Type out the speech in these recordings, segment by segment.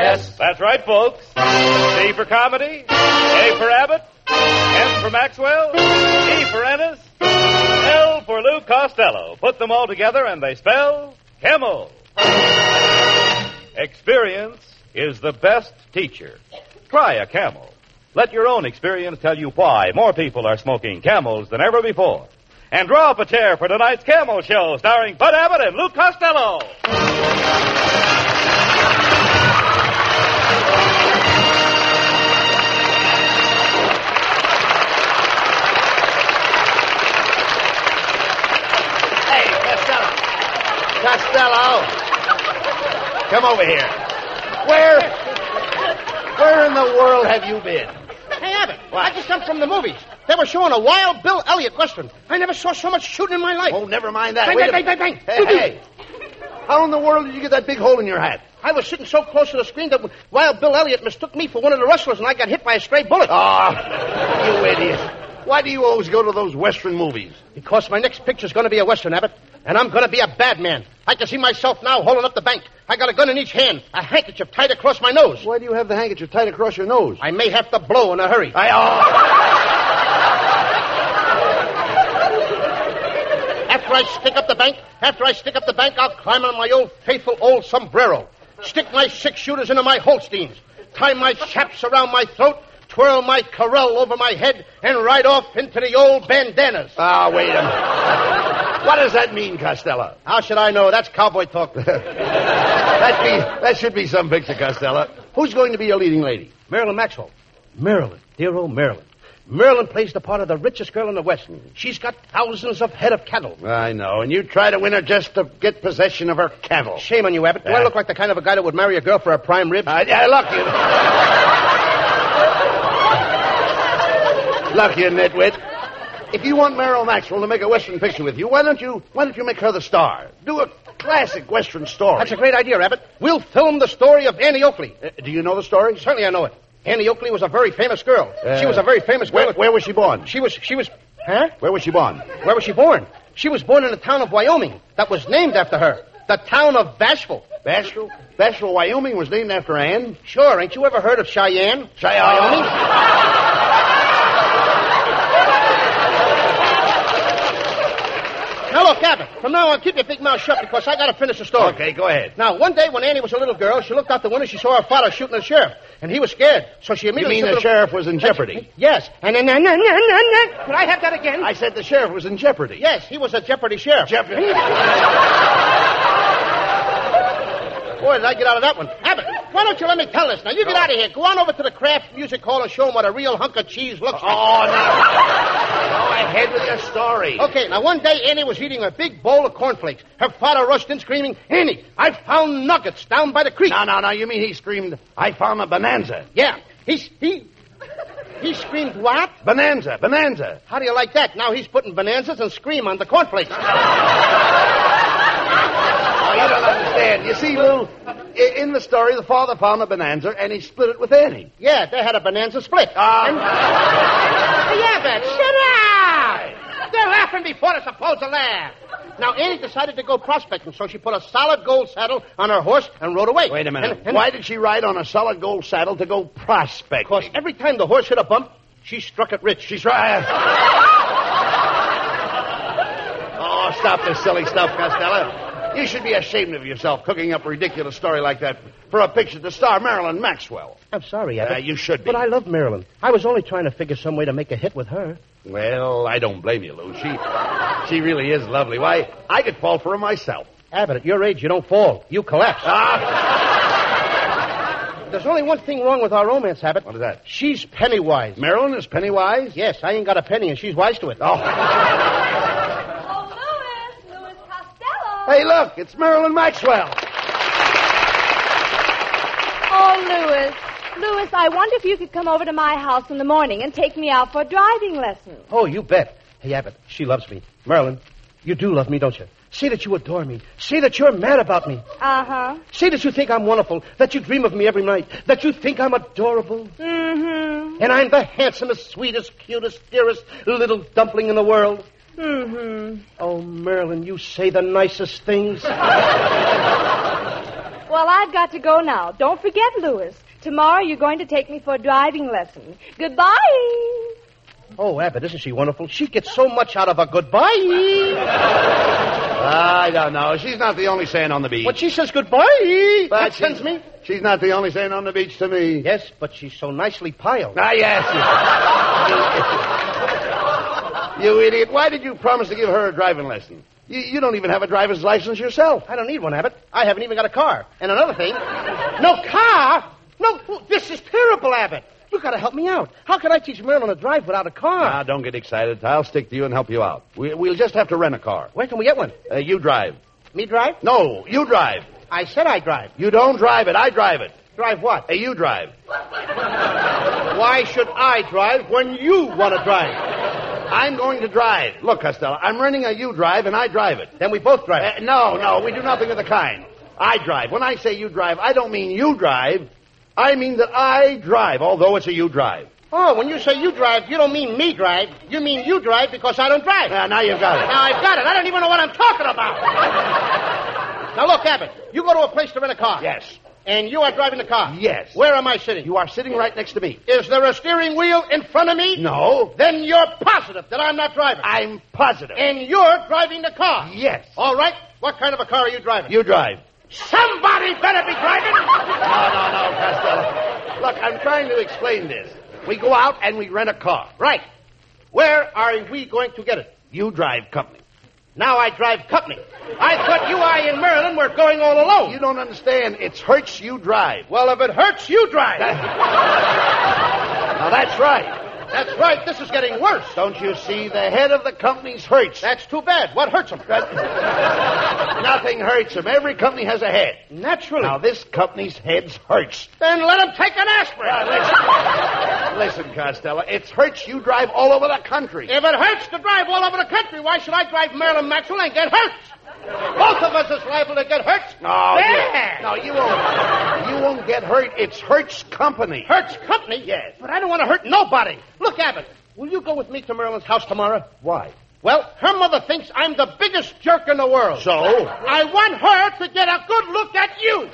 S. That's right, folks. C for comedy, A for Abbott, M for Maxwell, E for Ennis, L for Lou Costello. Put them all together and they spell Camel. Experience is the best teacher. Try a Camel. Let your own experience tell you why more people are smoking Camels than ever before. And draw up a chair for tonight's Camel Show, starring Bud Abbott and Lou Costello. Hey, Costello, come over here. Where in the world have you been? Hey, Abbott, I just come from the movies. They were showing a Wild Bill Elliott Western. I never saw so much shooting in my life. Oh, never mind that. Bang, Wait bang, bang, bang, Hey, hey. How in the world did you get that big hole in your hat? I was sitting so close to the screen that Wild Bill Elliott mistook me for one of the wrestlers, and I got hit by a stray bullet. Ah, you idiot. Why do you always go to those Western movies? Because my next picture's going to be a Western, Abbott, and I'm going to be a bad man. I can see myself now holding up the bank. I got a gun in each hand, a handkerchief tied across my nose. Why do you have the handkerchief tied across your nose? I may have to blow in a hurry. After I stick up the bank, I'll climb on my old faithful old sombrero, stick my 6-shooters into my Holsteins, tie my chaps around my throat, twirl my Corel over my head, and ride off into the old bandanas. Wait a minute. What does that mean, Costello? How should I know? That's cowboy talk. That should be some picture, Costello. Who's going to be your leading lady? Marilyn Maxwell. Marilyn. Dear old Marilyn. Marilyn plays the part of the richest girl in the West. She's got thousands of head of cattle. I know, and you try to win her just to get possession of her cattle. Shame on you, Abbott. Do I look like the kind of a guy that would marry a girl for a prime rib? Look, you nitwit. If you want Marilyn Maxwell to make a Western picture with you, why don't you make her the star? Do a classic Western story. That's a great idea, Abbott. We'll film the story of Annie Oakley. Do you know the story? Certainly I know it. Annie Oakley was a very famous girl. She was a very famous girl. Where was she born? She was... Huh? Where was she born? Where was she born? She was born in the town of Wyoming that was named after her. The town of Bashful. Bashful? Bashful, Wyoming was named after Anne? Sure. Ain't you ever heard of Cheyenne? Wyoming? Now, look, Abbott, from now on, keep your big mouth shut because I got to finish the story. Okay, go ahead. Now, one day when Annie was a little girl, she looked out the window, she saw her father shooting the sheriff, and he was scared, so she immediately... You mean the sheriff was in jeopardy? Yes, and then... Could I have that again? I said the sheriff was in jeopardy. Yes, he was a jeopardy sheriff. Jeopardy. Boy, did I get out of that one. Abbott, why don't you let me tell this? Now, you get out of here. Go on over to the Kraft Music Hall and show them what a real hunk of cheese looks like. Oh, no. Go ahead with your story. Okay, now, one day, Annie was eating a big bowl of cornflakes. Her father rushed in screaming, Annie, I found nuggets down by the creek. No. You mean he screamed, I found a bonanza? Yeah. He screamed what? Bonanza. How do you like that? Now he's putting bonanzas and scream on the cornflakes. Oh, you don't understand. You see, Lou, in the story, the father found a bonanza, and he split it with Annie. Yeah, they had a bonanza split. Hey, Abbott, shut up! They're laughing before they're supposed to laugh. Now, Annie decided to go prospecting, so she put a solid gold saddle on her horse and rode away. Wait a minute. Why did she ride on a solid gold saddle to go prospecting? Because every time the horse hit a bump, she struck it rich. She's right. Oh, stop this silly stuff, Costello. You should be ashamed of yourself cooking up a ridiculous story like that for a picture to star Marilyn Maxwell. I'm sorry, Abbott. You should be. But I love Marilyn. I was only trying to figure some way to make a hit with her. Well, I don't blame you, Lou. She really is lovely. Why, I could fall for her myself. Abbott, at your age, you don't fall. You collapse. There's only one thing wrong with our romance, Abbott. What is that? She's Pennywise. Marilyn is Pennywise? Yes, I ain't got a penny, and she's wise to it. Louis Costello. Hey, look, it's Marilyn Maxwell. Oh, Louis, I wonder if you could come over to my house in the morning and take me out for a driving lesson. Oh, you bet. Hey, Abbott, she loves me. Marilyn, you do love me, don't you? Say that you adore me. Say that you're mad about me. Uh-huh. Say that you think I'm wonderful, that you dream of me every night, that you think I'm adorable. Mm-hmm. And I'm the handsomest, sweetest, cutest, dearest little dumpling in the world. Mm-hmm. Oh, Marilyn, you say the nicest things. Well, I've got to go now. Don't forget, Louis. Tomorrow you're going to take me for a driving lesson. Goodbye. Oh, Abbott, isn't she wonderful? She gets so much out of a goodbye. I don't know. She's not the only saint on the beach. But she says goodbye. But That sends me. She's not the only saint on the beach to me. Yes, but she's so nicely piled. Ah, yes. You idiot. Why did you promise to give her a driving lesson? You don't even have a driver's license yourself. I don't need one, Abbott. I haven't even got a car. And another thing, no car? No, this is terrible, Abbott. You got to help me out. How can I teach Marilyn to drive without a car? Ah, don't get excited. I'll stick to you and help you out. We'll just have to rent a car. Where can we get one? You drive. Me drive? No, you drive. I said I drive. You don't drive it. I drive it. Drive what? You drive. Why should I drive when you want to drive? I'm going to drive. Look, Costello, I'm renting a you drive and I drive it. Then we both drive. No, we do nothing of the kind. I drive. When I say you drive, I don't mean you drive. I mean that I drive, although it's a you drive. Oh, when you say you drive, you don't mean me drive. You mean you drive because I don't drive. Now you've got it. Now I've got it. I don't even know what I'm talking about. Now look, Abbott, you go to a place to rent a car. Yes. And you are driving the car. Yes. Where am I sitting? You are sitting right next to me. Is there a steering wheel in front of me? No. Then you're positive that I'm not driving. I'm positive. And you're driving the car. Yes. All right. What kind of a car are you driving? You drive. Somebody better be driving. No, Costello. Look, I'm trying to explain this. We go out and we rent a car. Right. Where are we going to get it? You drive company. Now I drive company. I thought I and Marilyn were going all alone. You don't understand. It's Hertz you drive. Well, if it hurts, you drive. Now, that's right. That's right. This is getting worse. Don't you see? The head of the company's Hertz. That's too bad. What hurts him? Nothing hurts him. Every company has a head. Naturally. Now, this company's head's Hertz. Then let him take an aspirin. Listen, Costello, it's Hertz you drive all over the country. If it hurts to drive all over the country, why should I drive Marilyn Maxwell and get hurt? Both of us is liable to get hurt. No, there. You won't. You won't get hurt. It's Hertz Company. Hertz Company? Yes. But I don't want to hurt nobody. Look, Abbott, will you go with me to Marilyn's house tomorrow? Why? Well, her mother thinks I'm the biggest jerk in the world. So? I want her to get a good look at you.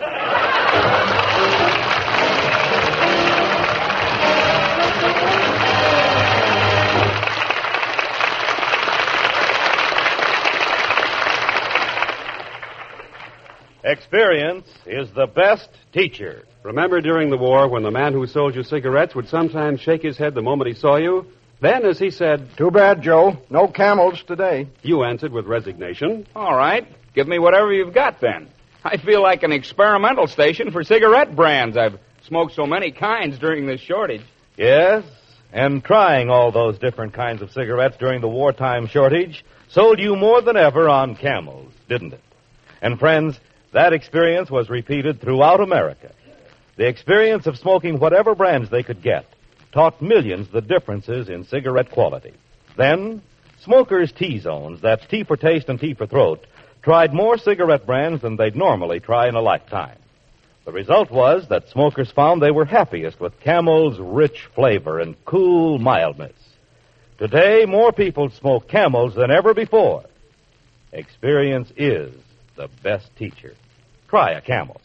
Experience is the best teacher. Remember during the war when the man who sold you cigarettes would sometimes shake his head the moment he saw you? Then, as he said, "Too bad, Joe. No camels today." You answered with resignation, "All right. Give me whatever you've got, then. I feel like an experimental station for cigarette brands. I've smoked so many kinds during this shortage." Yes, and trying all those different kinds of cigarettes during the wartime shortage sold you more than ever on Camels, didn't it? And friends, that experience was repeated throughout America. The experience of smoking whatever brands they could get taught millions the differences in cigarette quality. Then, smokers' T-zones, that's T for taste and T for throat, tried more cigarette brands than they'd normally try in a lifetime. The result was that smokers found they were happiest with Camel's rich flavor and cool mildness. Today, more people smoke Camels than ever before. Experience is the best teacher. Try a Camel.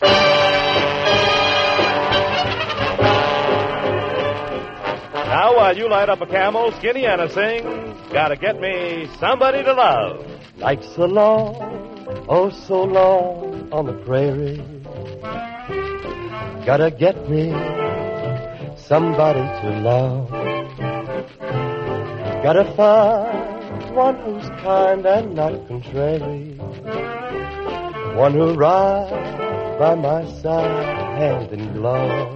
Now, while you light up a Camel, Skinny Anna sings, "Gotta Get Me Somebody to Love." Life's so long, oh so long on the prairie. Gotta get me somebody to love. Gotta find one who's kind and not contrary. One who rides by my side, hand in glove.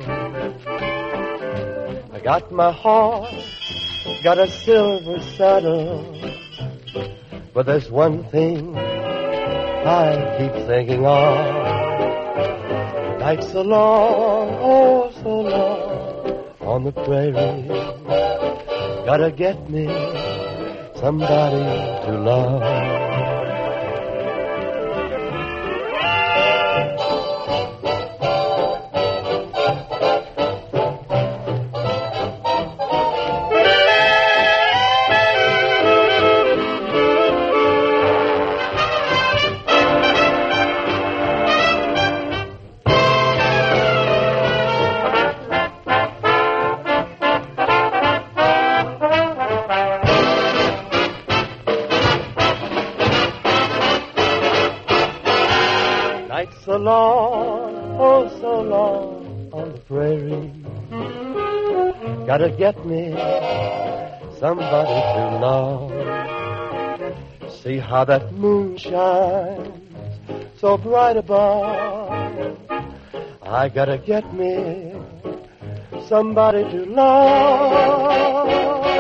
I got my horse, got a silver saddle, but there's one thing I keep thinking of. Nights so long, oh so long on the prairie. Gotta get me somebody to love. long, oh so long on the prairie. Gotta get me somebody to love. See how that moon shines so bright above. I gotta get me somebody to love.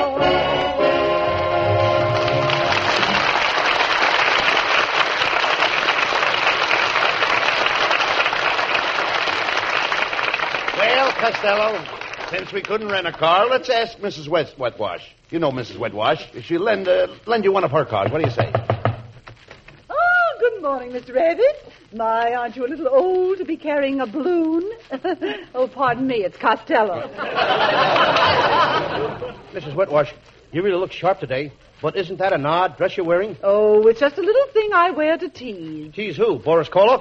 Well, Costello, since we couldn't rent a car, let's ask Mrs. Wetwash. You know Mrs. Wetwash. She'll lend you one of her cars. What do you say? Oh, good morning, Mr. Rabbit. My, aren't you a little old to be carrying a balloon? Oh, pardon me, it's Costello. Mrs. Wetwash, you really look sharp today. But isn't that an odd dress you're wearing? Oh, it's just a little thing I wear to tease. Tease who? Boris Karloff?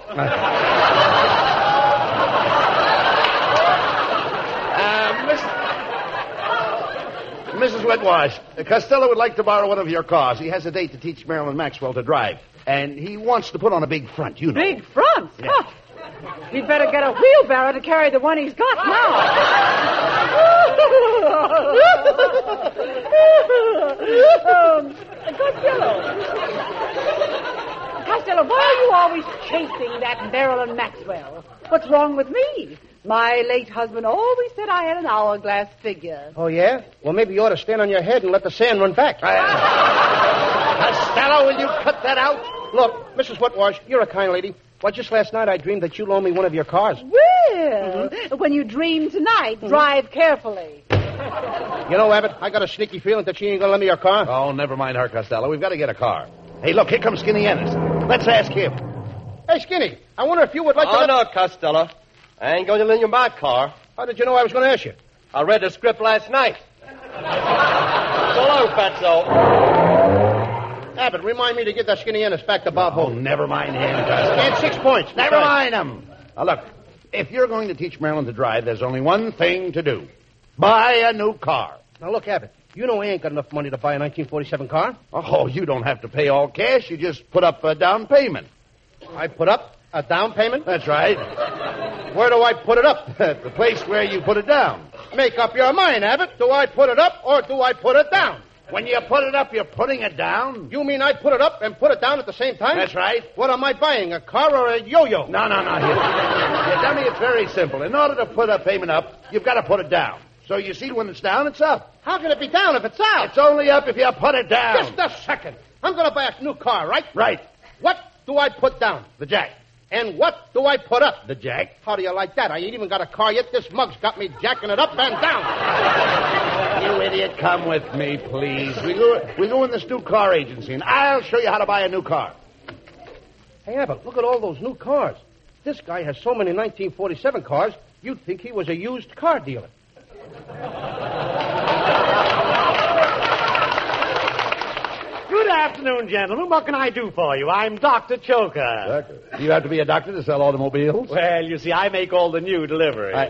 Mrs. Wetwash, Costello would like to borrow one of your cars. He has a date to teach Marilyn Maxwell to drive. And he wants to put on a big front, you know. Big front? Yeah. Oh, he'd better get a wheelbarrow to carry the one he's got now. Costello, why are you always chasing that Marilyn Maxwell? What's wrong with me? My late husband always said I had an hourglass figure. Oh, yeah? Well, maybe you ought to stand on your head and let the sand run back. Costello, will you cut that out? Look, Mrs. Wetwash, you're a kind lady. Well, just last night I dreamed that you loaned me one of your cars. Well, when you dream tonight, drive carefully. You know, Abbott, I got a sneaky feeling that she ain't going to lend me your car. Oh, never mind her, Costello. We've got to get a car. Hey, look, here comes Skinny Ennis. Let's ask him. Hey, Skinny, I wonder if you would like to... Oh, no, Costello. I ain't going to lend you my car. How did you know I was going to ask you? I read the script last night. So long, Fatso. Abbott, remind me to give that Skinny Ennis back to Bob Oh, Hope. never mind him, Costello. And 6 points. Never mind him. Now, look, if you're going to teach Marilyn to drive, there's only one thing to do. Buy a new car. Now, look, Abbott, you know I ain't got enough money to buy a 1947 car. Oh, you don't have to pay all cash. You just put up a down payment. I put up a down payment? That's right. Where do I put it up? At the place where you put it down. Make up your mind, Abbott. Do I put it up or do I put it down? When you put it up, you're putting it down? You mean I put it up and put it down at the same time? That's right. What am I buying, a car or a yo-yo? No. You dummy, it's very simple. In order to put a payment up, you've got to put it down. So you see, when it's down, it's up. How can it be down if it's out? It's only up if you put it down. Just a second. I'm going to buy a new car, right? Right. What do I put down? The jack. And what do I put up? The jack. How do you like that? I ain't even got a car yet. This mug's got me jacking it up and down. You idiot, come with me, please. We go in this new car agency, and I'll show you how to buy a new car. Hey, Abbott, look at all those new cars. This guy has so many 1947 cars, you'd think he was a used car dealer. Good afternoon, gentlemen. What can I do for you? I'm Dr. Choker. Do you have to be a doctor to sell automobiles? Well, you see, I make all the new deliveries.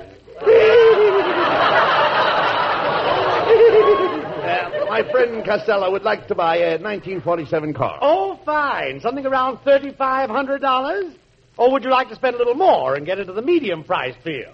My friend Costello would like to buy a 1947 car. Oh, fine. Something around $3,500? Or would you like to spend a little more and get into the medium price field?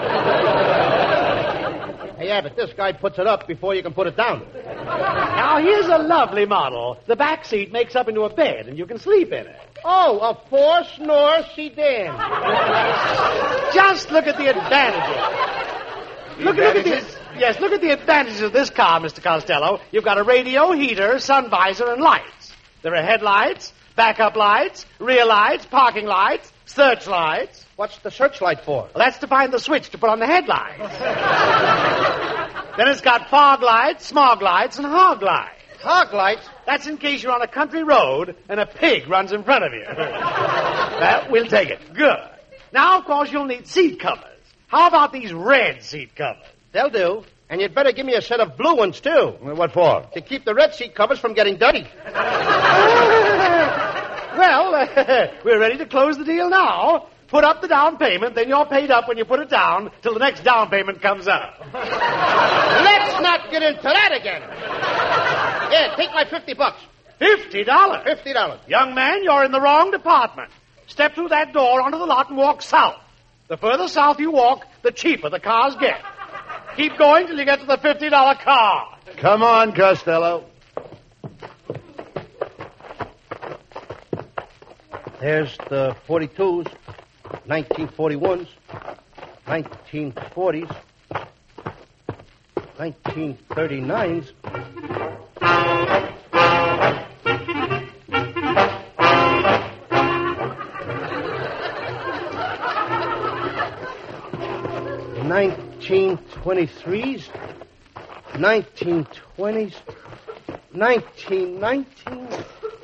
Hey, Abbott, this guy puts it up before you can put it down. Now, here's a lovely model. The back seat makes up into a bed, and you can sleep in it. Oh, a four-snore sedan. Just look at the advantages. Look at this. Yes, look at the advantages of this car, Mr. Costello. You've got a radio, heater, sun visor, and lights. There are headlights, backup lights, rear lights, parking lights, searchlights. What's the searchlight for? Well, that's to find the switch to put on the headlights. Then it's got fog lights, smog lights, and hog lights. Hog lights? That's in case you're on a country road and a pig runs in front of you. Well, we'll take it. Good. Now, of course, you'll need seat covers. How about these red seat covers? They'll do. And you'd better give me a set of blue ones, too. What for? To keep the red seat covers from getting dirty. Well, we're ready to close the deal now. Put up the down payment, then you're paid up when you put it down till the next down payment comes up. Let's not get into that again. Here, take my $50. $50? $50. Young man, you're in the wrong department. Step through that door onto the lot and walk south. The further south you walk, the cheaper the cars get. Keep going till you get to the $50 car. Come on, Costello. There's the 42s, 1941s, 1940s, 1939s. $1923s, 1920s, 1919s,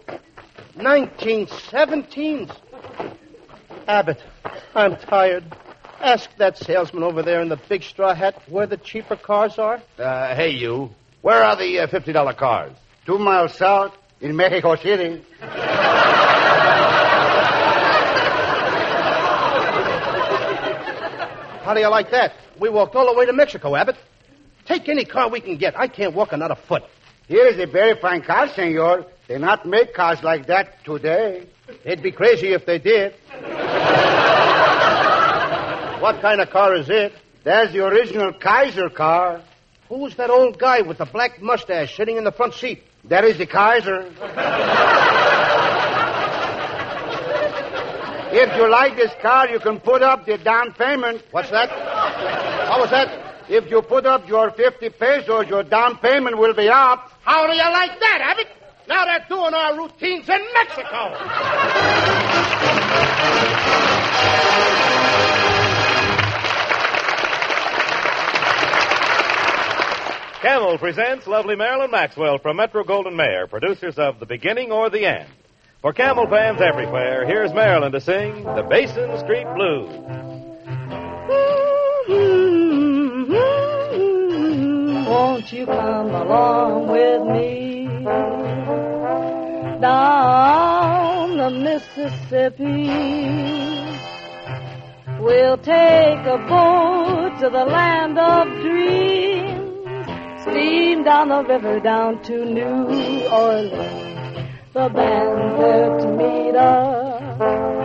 1917s. Abbott, I'm tired. Ask that salesman over there in the big straw hat where the cheaper cars are. Hey, you. Where are the $50 cars? 2 miles south in Mexico City. How do you like that? We walked all the way to Mexico, Abbott. Take any car we can get. I can't walk another foot. Here is a very fine car, senor. They not make cars like that today. They'd be crazy if they did. What kind of car is it? That's the original Kaiser car. Who's that old guy with the black mustache sitting in the front seat? That is the Kaiser. If you like this car, you can put up the down payment. What's that? How was that? If you put up your 50 pesos, your down payment will be up. How do you like that, Abbott? Now they're doing our routines in Mexico. Camel presents lovely Marilyn Maxwell from Metro-Goldwyn-Mayer, producers of The Beginning or the End. For Camel fans everywhere, here's Marilyn to sing The Basin Street Blues. Won't you come along with me down the Mississippi? We'll take a boat to the land of dreams, steam down the river down to New Orleans. The band's there to meet us.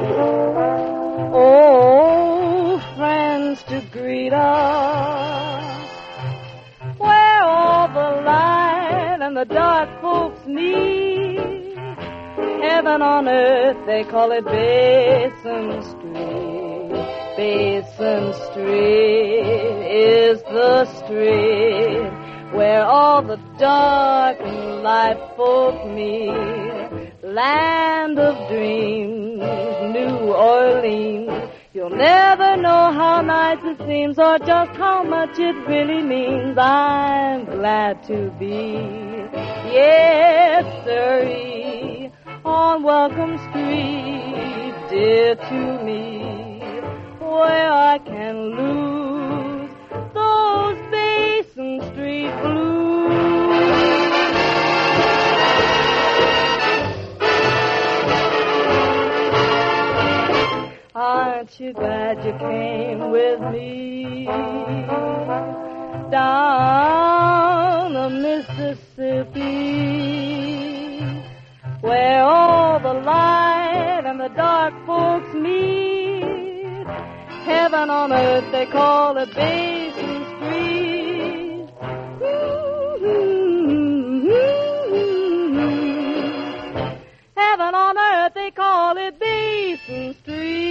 Oh, friends to greet us. Where all the light and the dark folks meet. Heaven on earth, they call it Basin Street. Basin Street is the street where all the dark and light folk meet. Land of dreams, New Orleans. You'll never know how nice it seems or just how much it really means. I'm glad to be, yes, sirree, on Welcome Street, dear to me, where I can lose those Basin Street blues. Aren't you glad you came with me down the Mississippi, where all the light and the dark folks meet? Heaven on earth, they call it Basin Street. Heaven on earth, they call it Basin Street.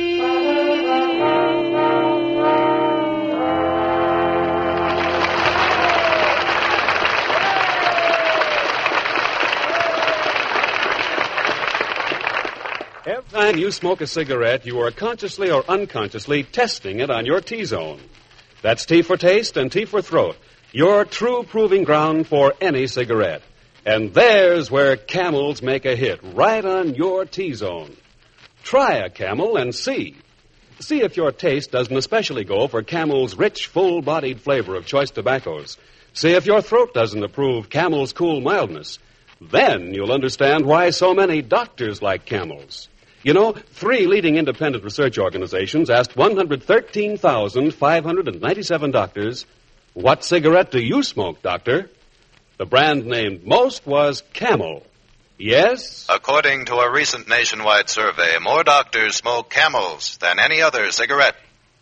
Every time you smoke a cigarette, you are consciously or unconsciously testing it on your T-zone. That's T for taste and T for throat, your true proving ground for any cigarette. And there's where Camels make a hit, right on your T-zone. Try a Camel and see. See if your taste doesn't especially go for Camel's rich, full-bodied flavor of choice tobaccos. See if your throat doesn't approve Camel's cool mildness. Then you'll understand why so many doctors like Camels. You know, 3 leading independent research organizations asked 113,597 doctors, "What cigarette do you smoke, doctor?" The brand named most was Camel. Yes? According to a recent nationwide survey, more doctors smoke Camels than any other cigarette.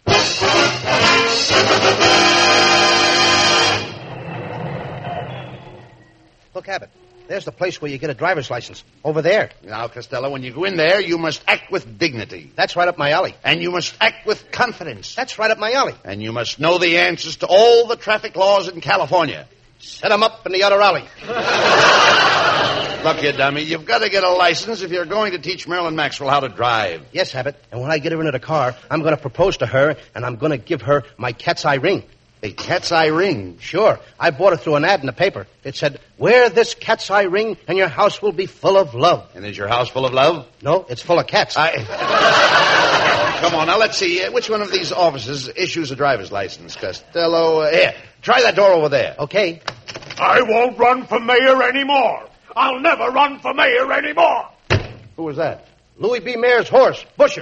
Look, Abbott, there's the place where you get a driver's license. Over there. Now, Costello, when you go in there, you must act with dignity. That's right up my alley. And you must act with confidence. That's right up my alley. And you must know the answers to all the traffic laws in California. Set 'em up in the other alley. Look, you dummy, you've got to get a license if you're going to teach Marilyn Maxwell how to drive. Yes, Abbott. And when I get her into the car, I'm going to propose to her, and I'm going to give her my cat's eye ring. A cat's eye ring? Sure. I bought it through an ad in the paper. It said, wear this cat's eye ring and your house will be full of love. And is your house full of love? No, it's full of cats. Come on, now let's see. Which one of these offices issues a driver's license, Costello? Here, try that door over there. Okay. I won't run for mayor anymore. I'll never run for mayor anymore. Who was that? Louis B. Mayer's horse, Busher.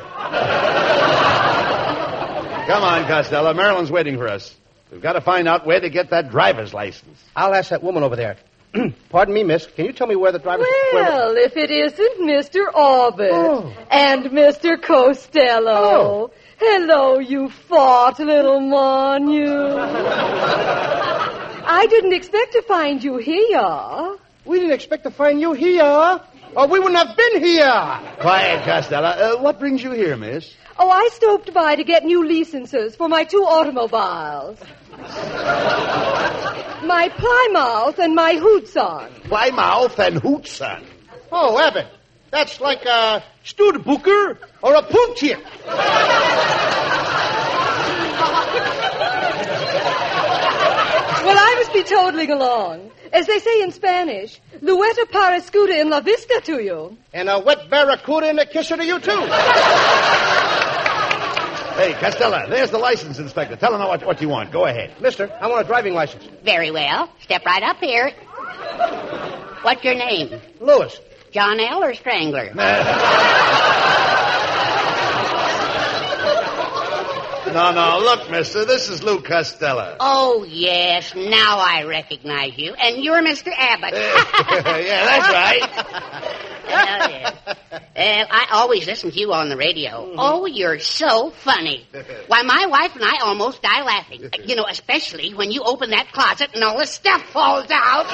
Come on, Costello. Marilyn's waiting for us. We've got to find out where to get that driver's license. I'll ask that woman over there. Pardon me, miss. Can you tell me where the driver's... Well, if it isn't Mr. Orbit and Mr. Costello. Oh. Hello, you fat little mon, you. I didn't expect to find you here. We didn't expect to find you here, or we wouldn't have been here. Quiet, Costello. What brings you here, miss? Oh, I stopped by to get new licenses for my 2 automobiles. My Plymouth and my Hootson. Plymouth and Hootson? Oh, Abbott, that's like a Studebaker or a Puntier. Well, I must be toddling along. As they say in Spanish, Lueta Parascuda in La Vista to you. And a wet barracuda in the kisser to you, too. Hey, Costello, there's the license inspector. Tell him what you want. Go ahead. Mister, I want a driving license. Very well. Step right up here. What's your name? Lewis. John L. or Strangler? No, look, mister, this is Lou Costello. Oh, yes, now I recognize you. And you're Mr. Abbott. Yeah, that's right. Oh, yes. I always listen to you on the radio. Mm-hmm. Oh, you're so funny. Why, my wife and I almost die laughing. You know, especially when you open that closet and all the stuff falls out.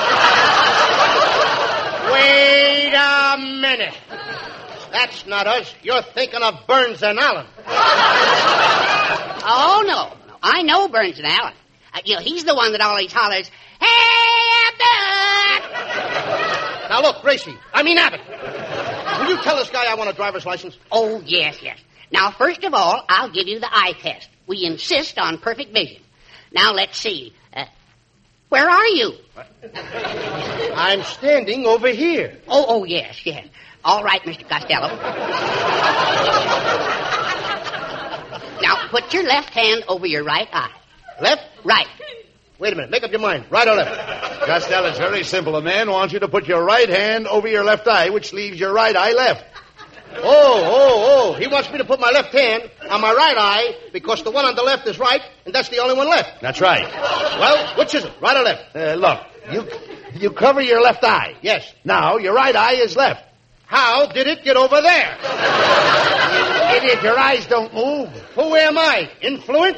Wait a minute. That's not us. You're thinking of Burns and Allen. Oh, no. I know Burns and Allen. You know, he's the one that always hollers, "Hey, Abbott!" Now, look, Gracie. Abbott. Will you tell this guy I want a driver's license? Oh, yes. Now, first of all, I'll give you the eye test. We insist on perfect vision. Now, let's see. Where are you? I'm standing over here. Oh, yes. All right, Mr. Costello. Now, put your left hand over your right eye. Left? Right. Wait a minute. Make up your mind. Right or left? Costello, it's very simple. A man wants you to put your right hand over your left eye, which leaves your right eye left. Oh. He wants me to put my left hand on my right eye because the one on the left is right, and that's the only one left. That's right. Well, which is it? Right or left? Look, you cover your left eye. Yes. Now, your right eye is left. How did it get over there? You idiot, your eyes don't move. Who am I? Influence?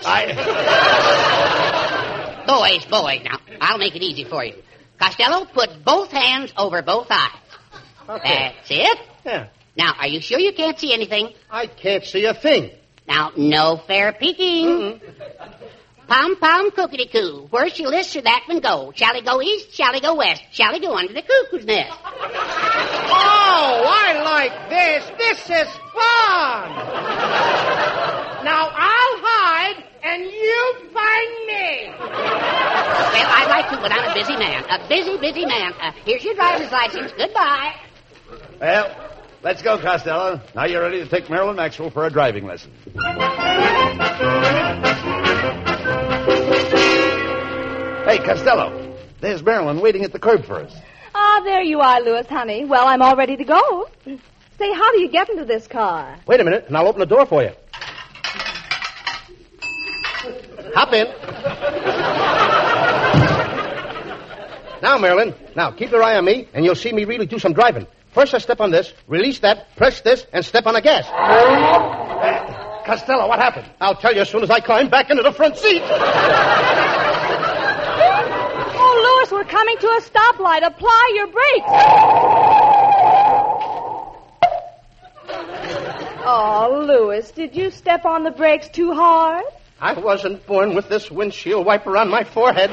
Boys, now, I'll make it easy for you. Costello, put both hands over both eyes. Okay. That's it. Yeah. Now, are you sure you can't see anything? I can't see a thing. Now, no fair peeking. Mm-hmm. Pom-pom cookity-coo. Where shall this or that one go? Shall he go east? Shall he go west? Shall he go under the cuckoo's nest? Oh, I like this. This is fun. Now, I'll hide, and you find me. Well, I'd like to, but I'm a busy man. A busy man. Here's your driver's license. Goodbye. Well, let's go, Costello. Now you're ready to take Marilyn Maxwell for a driving lesson. Hey, Costello, there's Marilyn waiting at the curb for us. Ah, there you are, Louis, honey. Well, I'm all ready to go. Say, how do you get into this car? Wait a minute, and I'll open the door for you. Hop in. Now, Marilyn, now keep your eye on me, and you'll see me really do some driving. First, I step on this, release that, press this, and step on the gas. Costello, what happened? I'll tell you as soon as I climb back into the front seat. Oh, Louis, we're coming to a stoplight. Apply your brakes. Oh, Louis, did you step on the brakes too hard? I wasn't born with this windshield wiper on my forehead.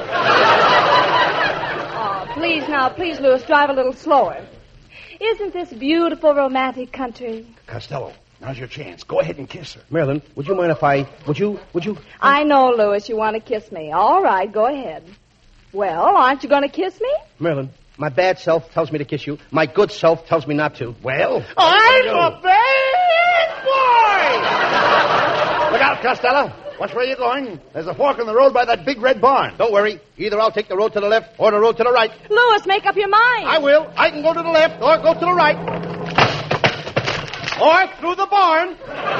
Oh, please, Louis, drive a little slower. Isn't this beautiful, romantic country? Costello, now's your chance. Go ahead and kiss her. Marilyn, would you mind if I... Would you... I know, Louis, you want to kiss me. All right, go ahead. Well, aren't you going to kiss me? Marilyn, my bad self tells me to kiss you. My good self tells me not to. Well? I'm a bad boy! Look out, Costello. Watch where you're going. There's a fork in the road by that big red barn. Don't worry. Either I'll take the road to the left or the road to the right. Louis, make up your mind. I will. I can go to the left or go to the right. Or through the barn.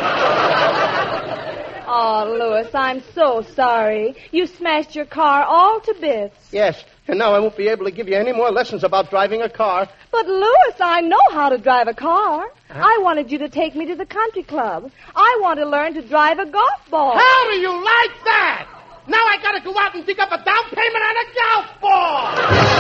Oh, Louis, I'm so sorry. You smashed your car all to bits. Yes, and now I won't be able to give you any more lessons about driving a car. But, Louis, I know how to drive a car. I wanted you to take me to the country club. I want to learn to drive a golf ball. How do you like that? Now I gotta go out and dig up a down payment on a golf ball.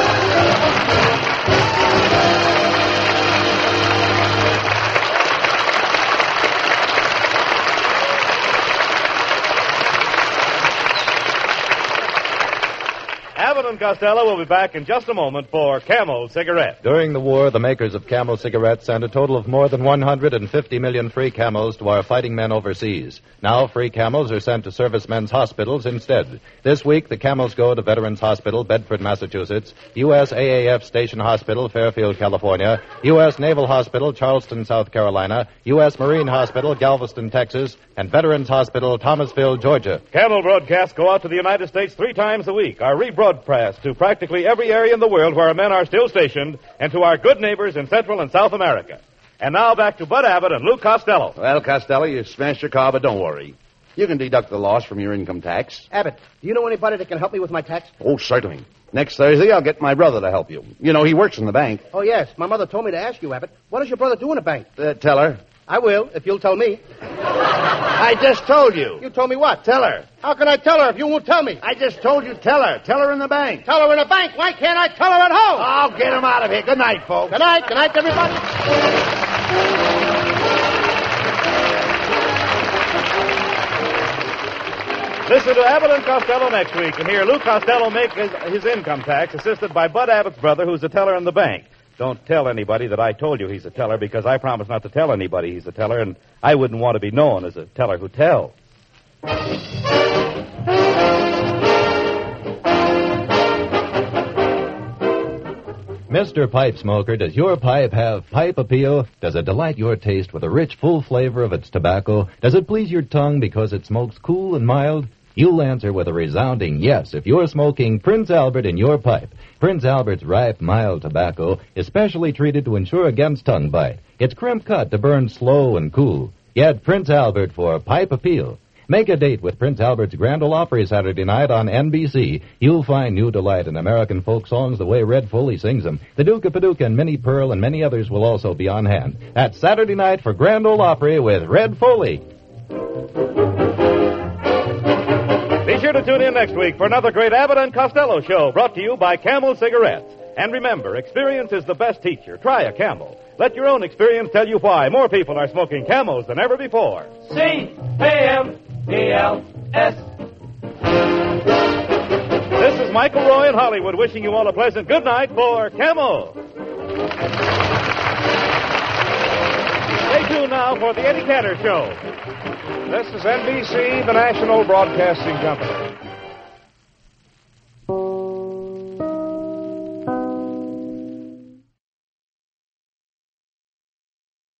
Abbott and Costello will be back in just a moment for Camel Cigarette. During the war, the makers of Camel cigarettes sent a total of more than 150 million free Camels to our fighting men overseas. Now, free Camels are sent to servicemen's hospitals instead. This week, the Camels go to Veterans Hospital, Bedford, Massachusetts, U.S. AAF Station Hospital, Fairfield, California, U.S. Naval Hospital, Charleston, South Carolina, U.S. Marine Hospital, Galveston, Texas, and Veterans Hospital, Thomasville, Georgia. Camel broadcasts go out to the United States 3 times a week. Our rebroadcast to practically every area in the world where our men are still stationed, and to our good neighbors in Central and South America. And now back to Bud Abbott and Lou Costello. Well, Costello, you smashed your car, but don't worry. You can deduct the loss from your income tax. Abbott, do you know anybody that can help me with my tax? Oh, certainly. Next Thursday, I'll get my brother to help you. You know, he works in the bank. Oh, yes. My mother told me to ask you, Abbott. What does your brother do in a bank? Tell her. I will, if you'll tell me. I just told you. You told me what? Tell her. How can I tell her if you won't tell me? I just told you tell her. Tell her in the bank. Tell her in the bank. Why can't I tell her at home? I'll get him out of here. Good night, folks. Good night. Good night, everybody. Listen to Abbott and Costello next week and hear Lou Costello make his income tax, assisted by Bud Abbott's brother, who's a teller in the bank. Don't tell anybody that I told you he's a teller, because I promised not to tell anybody he's a teller, and I wouldn't want to be known as a teller who tells. Mr. Pipe Smoker, does your pipe have pipe appeal? Does it delight your taste with a rich, full flavor of its tobacco? Does it please your tongue because it smokes cool and mild? You'll answer with a resounding yes if you're smoking Prince Albert in your pipe. Prince Albert's ripe, mild tobacco is specially treated to ensure against tongue bite. It's crimp cut to burn slow and cool. Get Prince Albert for pipe appeal. Make a date with Prince Albert's Grand Ole Opry Saturday night on NBC. You'll find new delight in American folk songs the way Red Foley sings them. The Duke of Paducah and Minnie Pearl and many others will also be on hand. That's Saturday night for Grand Ole Opry with Red Foley. Be sure to tune in next week for another great Abbott and Costello show brought to you by Camel Cigarettes. And remember, experience is the best teacher. Try a Camel. Let your own experience tell you why more people are smoking Camels than ever before. C-A-M-E-L-S. This is Michael Roy in Hollywood wishing you all a pleasant good night for Camel. Stay tuned now for the Eddie Cantor Show. This is NBC, the National Broadcasting Company.